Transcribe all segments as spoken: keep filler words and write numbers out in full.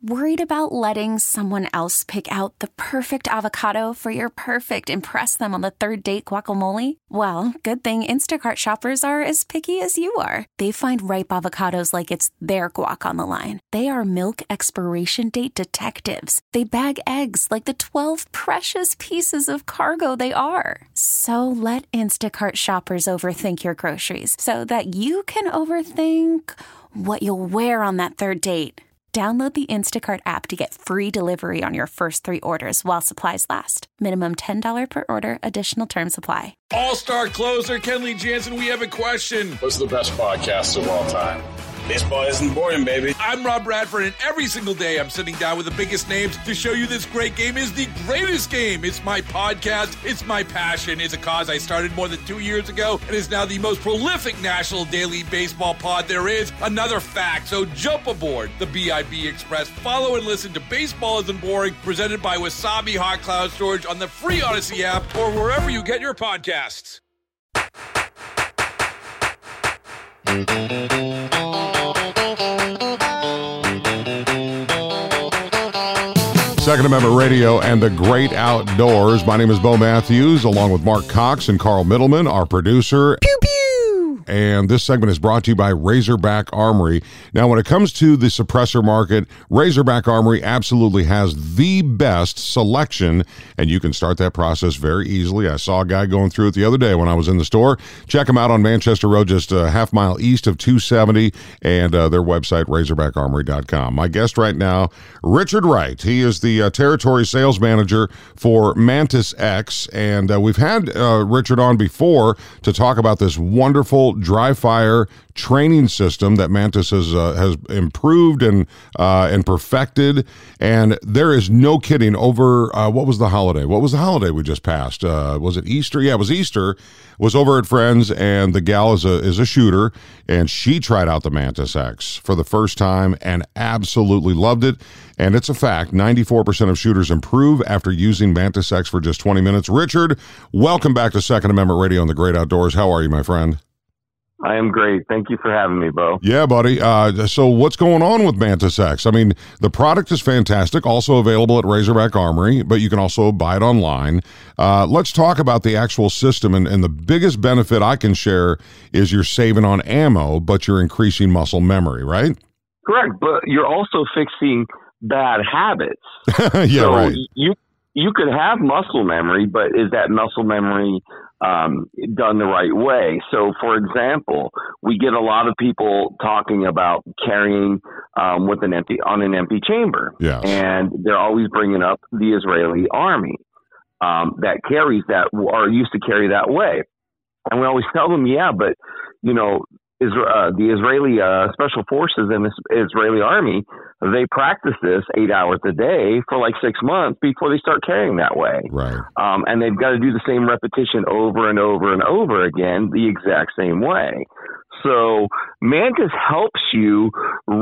Worried about letting someone else pick out the perfect avocado for your perfect impress them on the third date guacamole? Well, good thing Instacart shoppers are as picky as you are. They find ripe avocados like it's their guac on the line. They are milk expiration date detectives. They bag eggs like the twelve precious pieces of cargo they are. So let Instacart shoppers overthink your groceries so that you can overthink what you'll wear on that third date. Download the Instacart app to get free delivery on your first three orders while supplies last. Minimum ten dollars per order. Additional terms apply. All-star closer Kenley Jansen, we have a question. What's the best podcast of all time? Baseball isn't boring, baby. I'm Rob Bradford, and every single day I'm sitting down with the biggest names to show you this great game is the greatest game. It's my podcast. It's my passion. It's a cause I started more than two years ago and is now the most prolific national daily baseball pod there is. Another fact. So jump aboard the B I B Express. Follow and listen to Baseball Isn't Boring, presented by Wasabi Hot Cloud Storage on the free Odyssey app or wherever you get your podcasts. Second Amendment Radio and the Great Outdoors. My name is Bo Matthews, along with Mark Cox and Carl Middleman, our producer. Pew, pew! And this segment is brought to you by Razorback Armory. Now, when it comes to the suppressor market, Razorback Armory absolutely has the best selection, and you can start that process very easily. I saw a guy going through it the other day when I was in the store. Check them out on Manchester Road, just a half mile east of two seventy, and uh, their website, razorback armory dot com. My guest right now, Richard Wright. He is the uh, territory sales manager for Mantis X, and uh, we've had uh, Richard on before to talk about this wonderful dry fire training system that Mantis has uh, has improved and uh, and perfected. And there is no kidding. Over uh, what was the holiday? What was the holiday we just passed? Uh, was it Easter? Yeah, it was Easter. Was over at Friends, and the gal is a is a shooter, and she tried out the Mantis X for the first time and absolutely loved it. And it's a fact, ninety-four percent of shooters improve after using Mantis X for just twenty minutes. Richard, welcome back to Second Amendment Radio and the Great Outdoors. How are you, my friend? I am great. Thank you for having me, Bo. Yeah, buddy. Uh, so what's going on with Mantis X? I mean, the product is fantastic, also available at Razorback Armory, but you can also buy it online. Uh, let's talk about the actual system, and, and the biggest benefit I can share is you're saving on ammo, but you're increasing muscle memory, right? Correct, but you're also fixing bad habits. yeah, so right. You, you could have muscle memory, but is that muscle memory Um, done the right way? So, for example, we get a lot of people talking about carrying um, with an empty on an empty chamber, yes. and they're always bringing up the Israeli army um, that carries that or used to carry that way, and we always tell them, yeah, but you know, Isra- uh, the Israeli uh, special forces and the Israeli army, they practice this eight hours a day for like six months before they start carrying that way. Right. Um, and they've got to do the same repetition over and over and over again, the exact same way. So Mantis helps you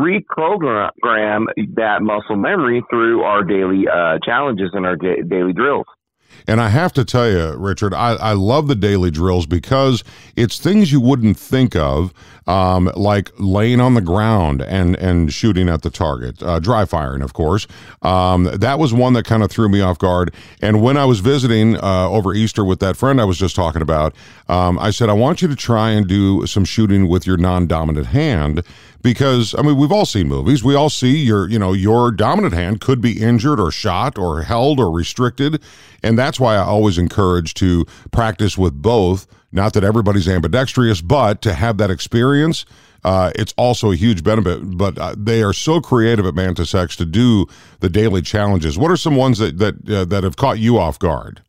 reprogram that muscle memory through our daily uh, challenges and our da- daily drills. And I have to tell you, Richard, I, I love the daily drills because it's things you wouldn't think of, um, like laying on the ground and, and shooting at the target, uh, dry firing, of course. Um, that was one that kind of threw me off guard. And when I was visiting uh, over Easter with that friend I was just talking about, um, I said, I want you to try and do some shooting with your non-dominant hand. Because, I mean, we've all seen movies. We all see your, you know, your dominant hand could be injured or shot or held or restricted. And that's why I always encourage to practice with both. Not that everybody's ambidextrous, but to have that experience, uh, it's also a huge benefit. But uh, they are so creative at Mantis X to do the daily challenges. What are some ones that, that, uh, that have caught you off guard?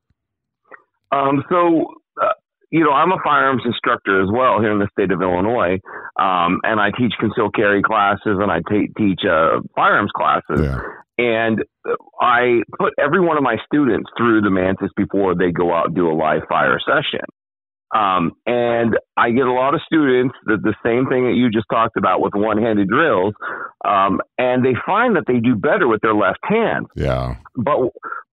Um, so... You know, I'm a firearms instructor as well here in the state of Illinois, um, and I teach concealed carry classes and I t- teach uh, firearms classes. Yeah. And I put every one of my students through the Mantis before they go out and do a live fire session. Um, and I get a lot of students that the same thing that you just talked about with one-handed drills, um, and they find that they do better with their left hand. Yeah. But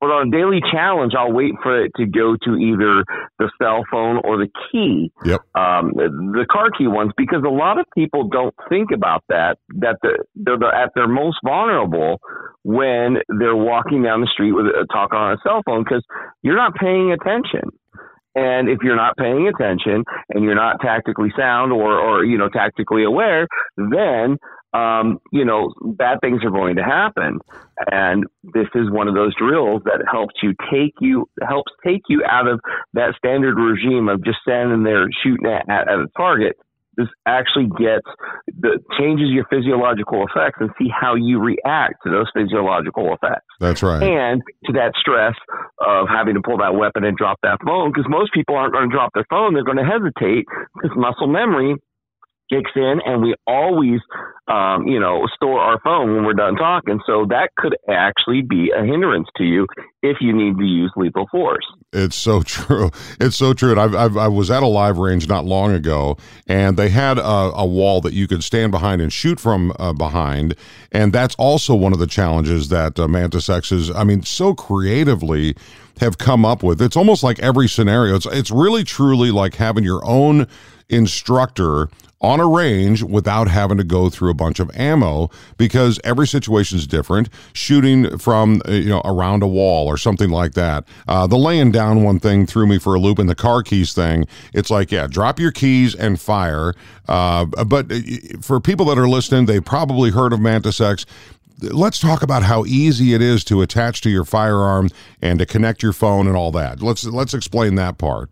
But on a daily challenge, I'll wait for it to go to either the cell phone or the key, yep. um, the car key ones, because a lot of people don't think about that, that the, they're the, at their most vulnerable when they're walking down the street with a talk on a cell phone, because you're not paying attention. And if you're not paying attention and you're not tactically sound or, or you know, tactically aware, then Um, you know, bad things are going to happen. And this is one of those drills that helps you take you, helps take you out of that standard regime of just standing there shooting at, at, at a target. This actually gets the changes your physiological effects and see how you react to those physiological effects. That's right. And to that stress of having to pull that weapon and drop that phone, because most people aren't going to drop their phone. They're going to hesitate because muscle memory kicks in, and we always, um, you know, store our phone when we're done talking. So that could actually be a hindrance to you if you need to use lethal force. It's so true. It's so true. And I've, I've, I was at a live range not long ago, and they had a, a wall that you could stand behind and shoot from uh, behind. And that's also one of the challenges that uh, Mantis X's, I mean, so creatively have come up with. It's almost like every scenario. It's, it's really, truly like having your own instructor on a range without having to go through a bunch of ammo, because every situation is different. Shooting from, you know, around a wall or something like that. Uh, the laying down one thing threw me for a loop, and the car keys thing, it's like, yeah, drop your keys and fire. Uh, but for people that are listening, they've probably heard of Mantis X. Let's talk about how easy it is to attach to your firearm and to connect your phone and all that. Let's let's explain that part.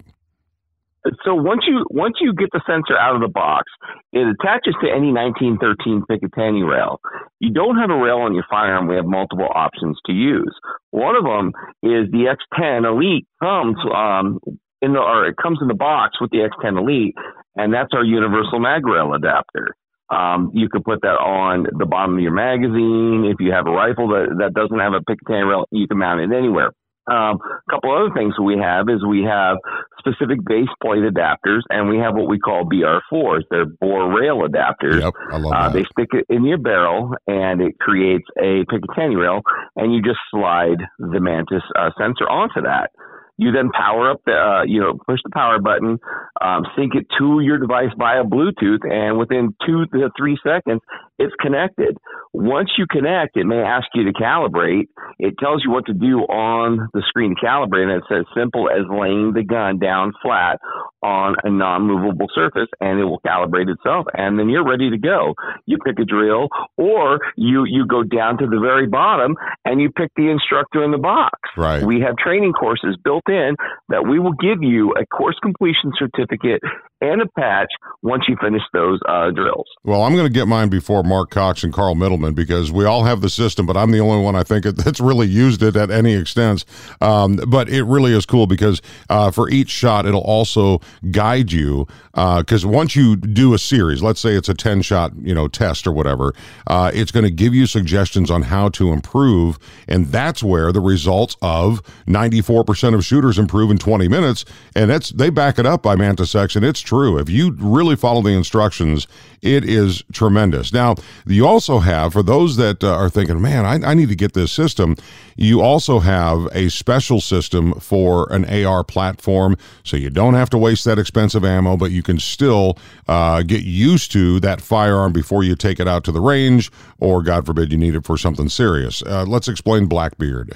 So once you once you get the sensor out of the box, it attaches to any nineteen thirteen Picatinny rail. You don't have a rail on your firearm. We have multiple options to use. One of them is the X ten Elite comes um, in the or it comes in the box with the X ten Elite, and that's our universal mag rail adapter. Um, you could put that on the bottom of your magazine. If you have a rifle that, that doesn't have a Picatinny rail, you can mount it anywhere. Um, a couple other things we have is we have specific base plate adapters, and we have what we call B R fours. They're bore rail adapters. Yep, I love uh, that. They stick it in your barrel, and it creates a Picatinny rail, and you just slide the Mantis uh, sensor onto that. You then power up the, uh, you know, push the power button, um, sync it to your device via Bluetooth, and within two to three seconds, it's connected. Once you connect, it may ask you to calibrate. It tells you what to do on the screen to calibrate, and it's as simple as laying the gun down flat on a non-movable surface, and it will calibrate itself, and then you're ready to go. You pick a drill, or you, you go down to the very bottom, and you pick the instructor in the box. Right. We have training courses built in that we will give you a course completion certificate and a patch once you finish those uh, drills. Well, I'm going to get mine before Mark Cox and Carl Middleman, because we all have the system, but I'm the only one I think that's really used it at any extent. Um, but it really is cool, because uh, for each shot, it'll also guide you, because uh, once you do a series, let's say it's a ten shot, you know, test or whatever, uh, it's going to give you suggestions on how to improve, and that's where the results of ninety-four percent of shooters improve in twenty minutes, and that's they back it up by Mantis X, and it's true. If you really follow the instructions, it is tremendous. Now, you also have, for those that uh, are thinking, man, I, I need to get this system, you also have a special system for an A R platform, so you don't have to waste that expensive ammo, but you can still uh, get used to that firearm before you take it out to the range, or God forbid you need it for something serious. Uh, let's explain Blackbeard.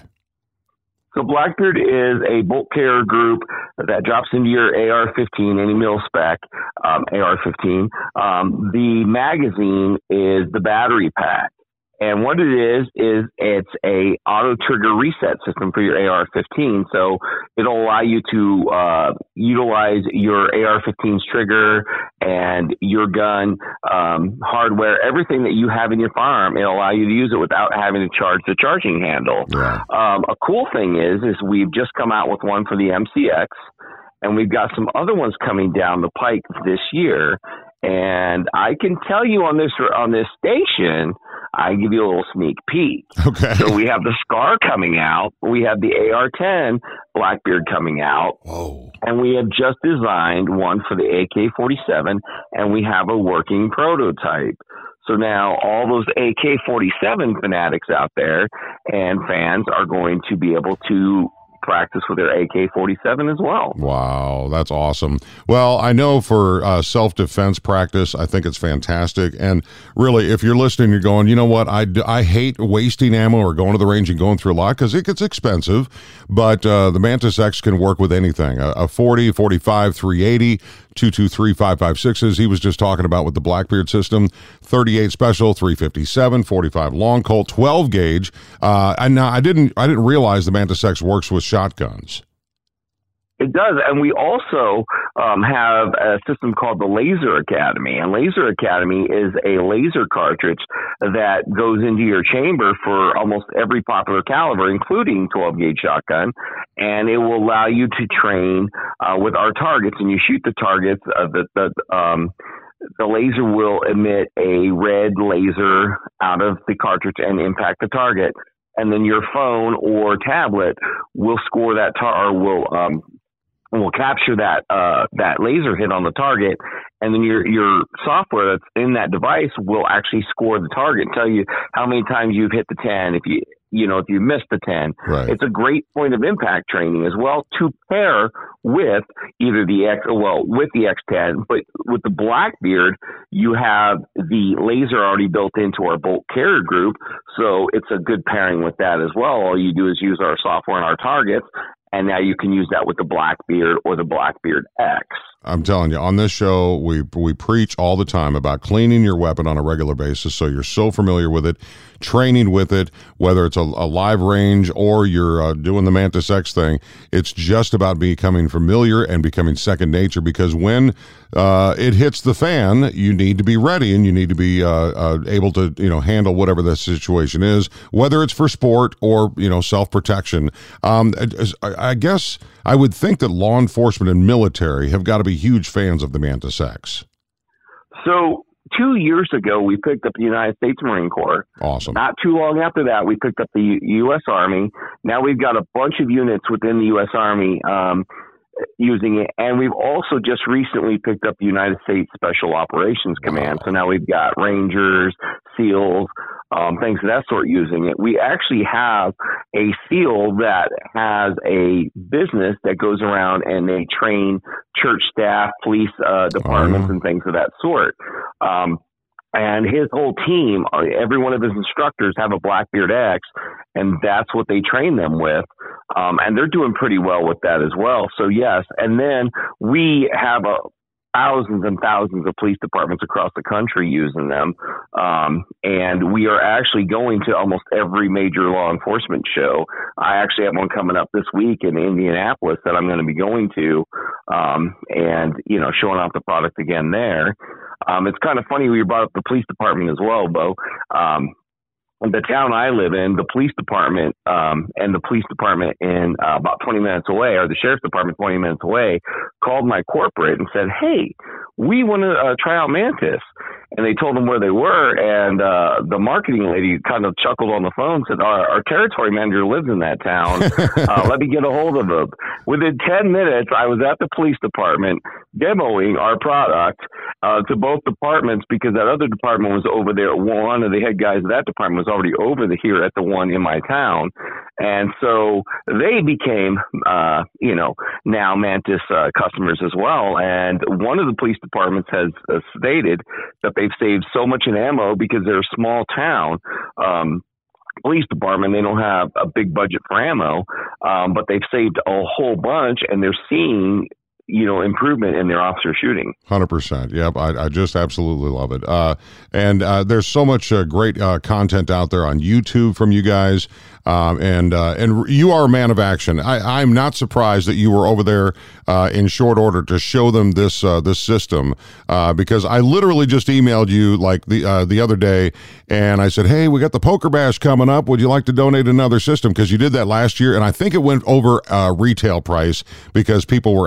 So Blackbeard is a bolt carrier group that drops into your A R fifteen, any mil spec um, A R fifteen. Um, the magazine is the battery pack. And what it is, is it's a auto trigger reset system for your A R fifteen. So it'll allow you to uh, utilize your A R fifteen's trigger and your gun um, hardware, everything that you have in your firearm. It'll allow you to use it without having to charge the charging handle. Yeah. Um, a cool thing is, is we've just come out with one for the M C X, and we've got some other ones coming down the pike this year. And I can tell you on this on this station, I give you a little sneak peek. Okay. So we have the SCAR coming out. We have the A R ten Blackbeard coming out. Whoa. And we have just designed one for the A K forty-seven, and we have a working prototype. So now all those A K forty-seven fanatics out there and fans are going to be able to practice with their A K forty-seven as well. Wow, that's awesome. Well, I know for uh, self-defense practice, I think it's fantastic. And really, if you're listening, you're going, you know what, I, I hate wasting ammo or going to the range and going through a lot because it gets expensive. But uh, the Mantis X can work with anything. A, a forty, forty-five, three eighty, two twenty-three, five fifty-sixes. He was just talking about with the Blackbeard system, thirty-eight special, three fifty-seven, forty-five long Colt, twelve gauge. Uh, and now I didn't, I didn't realize the Mantis X works with shotguns. It does, and we also um, have a system called the Laser Academy. And Laser Academy is a laser cartridge that goes into your chamber for almost every popular caliber, including twelve gauge shotgun, and it will allow you to train uh, with our targets. And you shoot the targets. Uh, the the um, the laser will emit a red laser out of the cartridge and impact the target. And then your phone or tablet will score that tar or will um, will capture that uh, that laser hit on the target, and then your your software that's in that device will actually score the target and tell you how many times you've hit the ten. If you you know if you missed the ten, right. It's a great point of impact training as well to pair with either the X well with the X ten, but with the Blackbeard you have the laser already built into our bolt carrier group, so it's a good pairing with that as well. All you do is use our software and our targets. And now you can use that with the Blackbeard or the Blackbeard X. I'm telling you, on this show, we we preach all the time about cleaning your weapon on a regular basis so you're so familiar with it, training with it, whether it's a, a live range or you're uh, doing the Mantis X thing. It's just about becoming familiar and becoming second nature, because when uh, it hits the fan, you need to be ready and you need to be uh, uh, able to you know handle whatever the situation is, whether it's for sport or you know self-protection. Um, I, I guess I would think that law enforcement and military have got to be huge fans of the Mantis X. So two years ago, we picked up the United States Marine Corps. Awesome. Not too long after that, we picked up the U- U.S. Army. Now we've got a bunch of units within the U S. Army um, using it. And we've also just recently picked up the United States Special Operations Command. Wow. So now we've got Rangers, SEALs, um, things of that sort using it. We actually have a SEAL that has a business that goes around and they train church staff, police uh, departments, uh-huh. and things of that sort. Um, and his whole team, every one of his instructors have a Blackbeard X, and that's what they train them with. Um, and they're doing pretty well with that as well. So, yes. And then we have a thousands and thousands of police departments across the country using them. Um, and we are actually going to almost every major law enforcement show. I actually have one coming up this week in Indianapolis that I'm going to be going to, um, and, you know, showing off the product again there. Um, it's kind of funny we brought up the police department as well, Bo. Um, the town I live in, the police department um, and the police department in uh, about twenty minutes away, or the sheriff's department twenty minutes away, called my corporate and said, hey, we want to uh, try out Mantis. And they told them where they were, and uh, the marketing lady kind of chuckled on the phone and said, our, our territory manager lives in that town. Uh, let me get a hold of him. Within ten minutes, I was at the police department demoing our product uh, to both departments, because that other department was over there. One of the head guys of that department was already over the, here at the one in my town. And so they became, uh, you know, now Mantis uh, customers as well. And one of the police departments has uh, stated that they've saved so much in ammo because they're a small town. Um, police department, they don't have a big budget for ammo, um, but they've saved a whole bunch, and they're seeing, you know, improvement in their officer shooting. one hundred percent. Yep. I, I just absolutely love it. Uh, and uh, there's so much uh, great uh, content out there on YouTube from you guys. Um, and uh, and you are a man of action. I, I'm not surprised that you were over there uh, in short order to show them this uh, this system, uh, because I literally just emailed you like the uh, the other day, and I said, hey, we got the Poker Bash coming up. Would you like to donate another system? Because you did that last year, and I think it went over uh, retail price because people were after this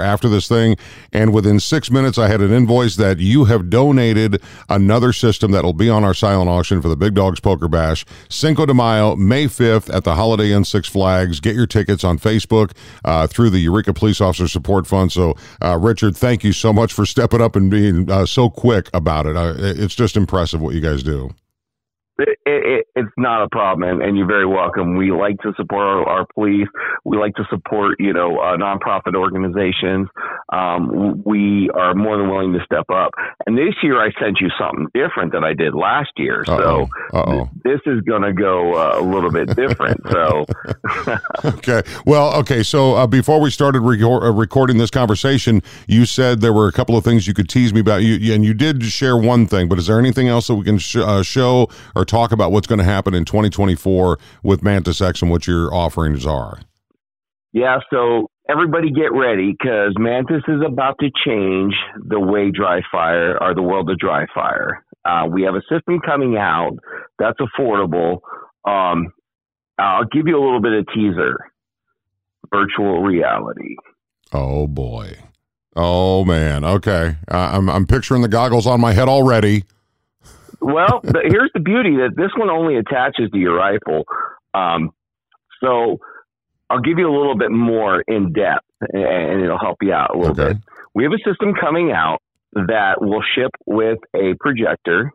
this thing, and within six minutes, I had an invoice that you have donated another system that will be on our silent auction for the Big Dogs Poker Bash, Cinco de Mayo, May fifth at the Holiday Inn Six Flags. Get your tickets on Facebook uh, through the Eureka Police Officer Support Fund. So, uh, Richard, thank you so much for stepping up and being uh, so quick about it. Uh, it's just impressive what you guys do. It, it, it's not a problem, and, and you're very welcome. We like to support our, our police. We like to support, you know, uh, nonprofit organizations. Um, we are more than willing to step up. And this year, I sent you something different than I did last year. Uh-oh. So Uh-oh. th- this is going to go uh, a little bit different. So, okay. Well, okay. So uh, before we started re- uh, recording this conversation, you said there were a couple of things you could tease me about. You and you did share one thing, but is there anything else that we can sh- uh, show or talk about what's going to happen in twenty twenty-four with Mantis X and what your offerings are? Yeah, so everybody get ready because Mantis is about to change the way dry fire or the world of dry fire. Uh, we have a system coming out that's affordable. Um, I'll give you a little bit of teaser. Virtual reality. Oh boy. Oh man. Okay. Uh, I'm I'm picturing the goggles on my head already. Well, the, here's the beauty that this one only attaches to your rifle. Um, so I'll give you a little bit more in depth, and, and it'll help you out a little Okay. bit. We have a system coming out that will ship with a projector.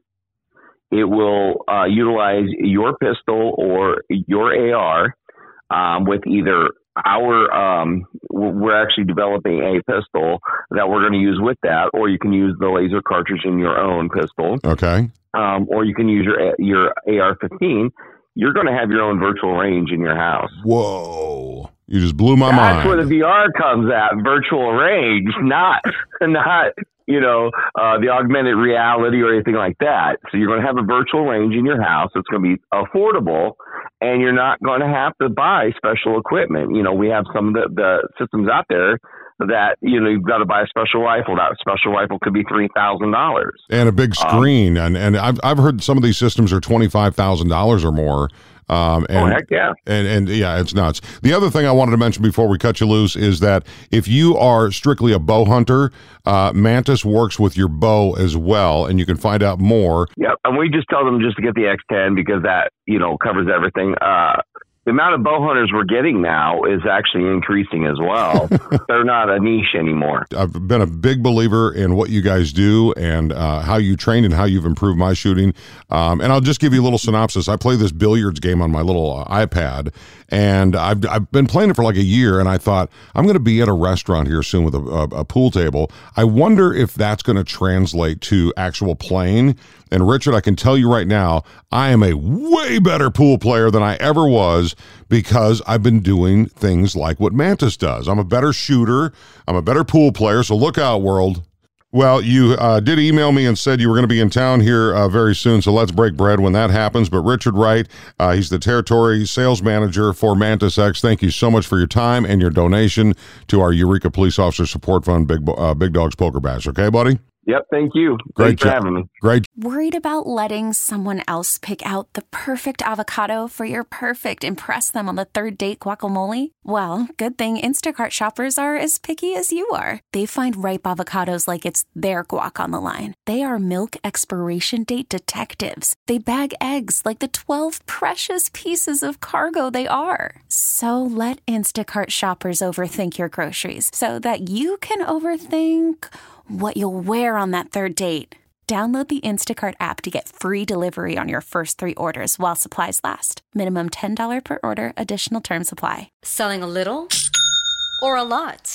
It will uh, utilize your pistol or your A R um, with either our, um, we're actually developing a pistol that we're going to use with that, or you can use the laser cartridge in your own pistol. Okay. Um, or you can use your your A R fifteen. You're going to have your own virtual range in your house. Whoa. You just blew my That's mind. That's where the V R comes at, virtual range, not, not you know, uh, the augmented reality or anything like that. So you're going to have a virtual range in your house. It's going to be affordable, and you're not going to have to buy special equipment. You know, we have some of the, the systems out there that, you know, you've got to buy a special rifle. That special rifle could be three thousand dollars. And a big screen. Um, and and I've, I've heard some of these systems are twenty-five thousand dollars or more. Um, and, oh, heck yeah. And, and yeah, it's nuts. The other thing I wanted to mention before we cut you loose is that if you are strictly a bow hunter, uh, Mantis works with your bow as well, and you can find out more. Yep. And we just tell them just to get the X ten because that, you know, covers everything. Uh, the amount of bow hunters we're getting now is actually increasing as well. They're not a niche anymore. I've been a big believer in what you guys do and uh, how you train and how you've improved my shooting. Um, and I'll just give you a little synopsis. I play this billiards game on my little uh, iPad, and I've, I've been playing it for like a year, and I thought, I'm going to be at a restaurant here soon with a, a, a pool table. I wonder if that's going to translate to actual playing. And Richard, I can tell you right now, I am a way better pool player than I ever was because I've been doing things like what Mantis does. I'm a better shooter. I'm a better pool player. So look out, world. Well, you uh, did email me and said you were going to be in town here uh, very soon, so let's break bread when that happens. But Richard Wright, uh, he's the territory sales manager for Mantis X. Thank you so much for your time and your donation to our Eureka Police Officer Support Fund, Big uh, Big Dogs Poker Bash. Okay, buddy? Yep, thank you. Great Thanks for job. having me. Great. Worried about letting someone else pick out the perfect avocado for your perfect impress them on the third date guacamole? Well, good thing Instacart shoppers are as picky as you are. They find ripe avocados like it's their guac on the line. They are milk expiration date detectives. They bag eggs like the twelve precious pieces of cargo they are. So let Instacart shoppers overthink your groceries so that you can overthink what you'll wear on that third date. Download the Instacart app to get free delivery on your first three orders while supplies last. Minimum ten dollars per order. Additional terms apply. Selling a little or a lot?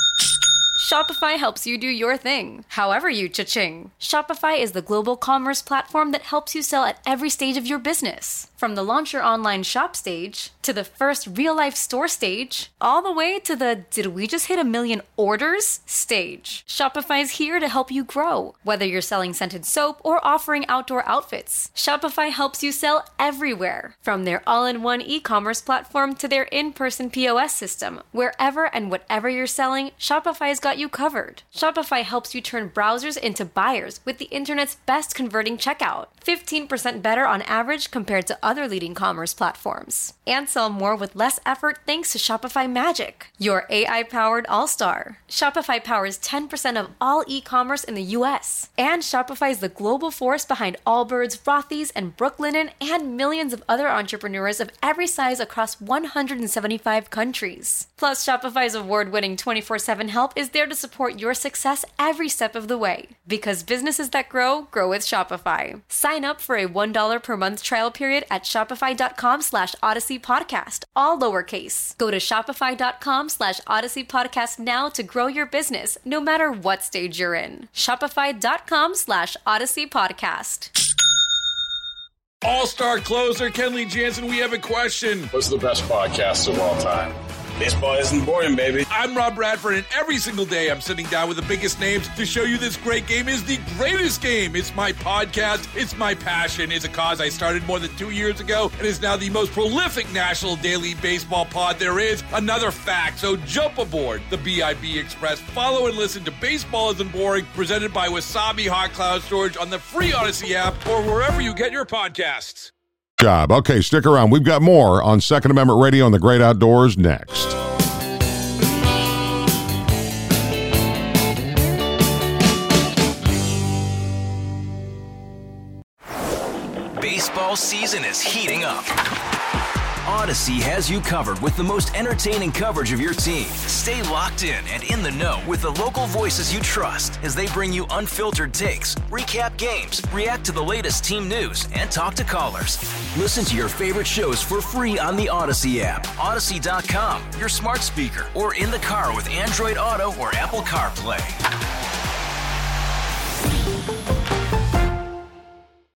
Shopify helps you do your thing, however you cha-ching. Shopify is the global commerce platform that helps you sell at every stage of your business. From the launch your online shop stage, to the first real-life store stage, all the way to the did we just hit a million orders stage. Shopify's here to help you grow. Whether you're selling scented soap or offering outdoor outfits, Shopify helps you sell everywhere. From their all-in-one e-commerce platform to their in-person P O S system, wherever and whatever you're selling, Shopify's got you covered. Shopify helps you turn browsers into buyers with the internet's best converting checkout. fifteen percent better on average compared to other other leading commerce platforms. And sell more with less effort thanks to Shopify Magic, your A I-powered all-star. Shopify powers ten percent of all e-commerce in the U S. And Shopify is the global force behind Allbirds, Rothy's, and Brooklinen, and millions of other entrepreneurs of every size across one hundred seventy-five countries. Plus, Shopify's award-winning twenty-four seven help is there to support your success every step of the way. Because businesses that grow, grow with Shopify. Sign up for a one dollar per month trial period at shopify.com slash Odyssey Podcast, all lowercase. Go to shopify.com slash Odyssey Podcast now to grow your business, no matter what stage you're in. Shopify.com slash Odyssey Podcast. All-star closer Kenley Jansen, we have a question. What's the best podcast of all time? Baseball isn't boring, baby. I'm Rob Bradford, and every single day I'm sitting down with the biggest names to show you this great game is the greatest game. It's my podcast. It's my passion. It's a cause I started more than two years ago and is now the most prolific national daily baseball pod there is. Another fact, so jump aboard the B I B Express. Follow and listen to Baseball Isn't Boring, presented by Wasabi Hot Cloud Storage on the free Odyssey app or wherever you get your podcasts. Job. Okay, stick around. We've got more on Second Amendment Radio and the Great Outdoors next. Baseball season is heating up. Odyssey has you covered with the most entertaining coverage of your team. Stay locked in and in the know with the local voices you trust as they bring you unfiltered takes, recap games, react to the latest team news, and talk to callers. Listen to your favorite shows for free on the Odyssey app, Odyssey dot com, your smart speaker, or in the car with Android Auto or Apple CarPlay.